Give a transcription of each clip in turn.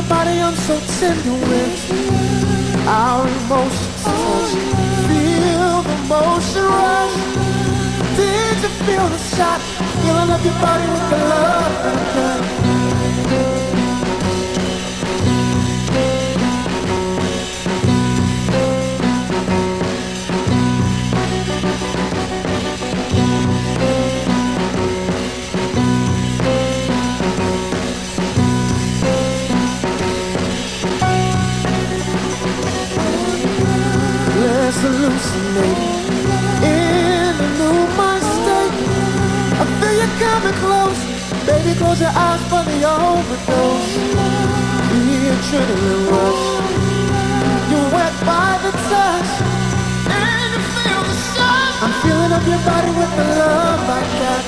your body I'm so tender with. Our emotions touch. Feel the motion rush. Did you feel the shot? Feeling up your body with the love that I got. Let's hallucinate in a new mind state. I feel you coming close. Baby, close your eyes for the overdose. The adrenaline rush. You're wet by the touch, and you feel the sun. I'm feeling up your body with the love I got.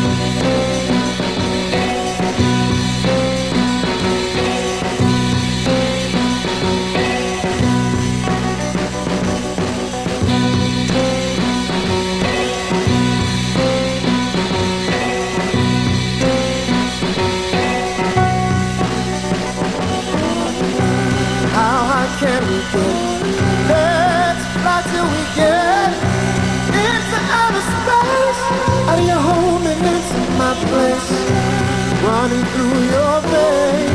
Can we get? Let's fly till we get into outer space. Out of your home and into my place, running through your veins.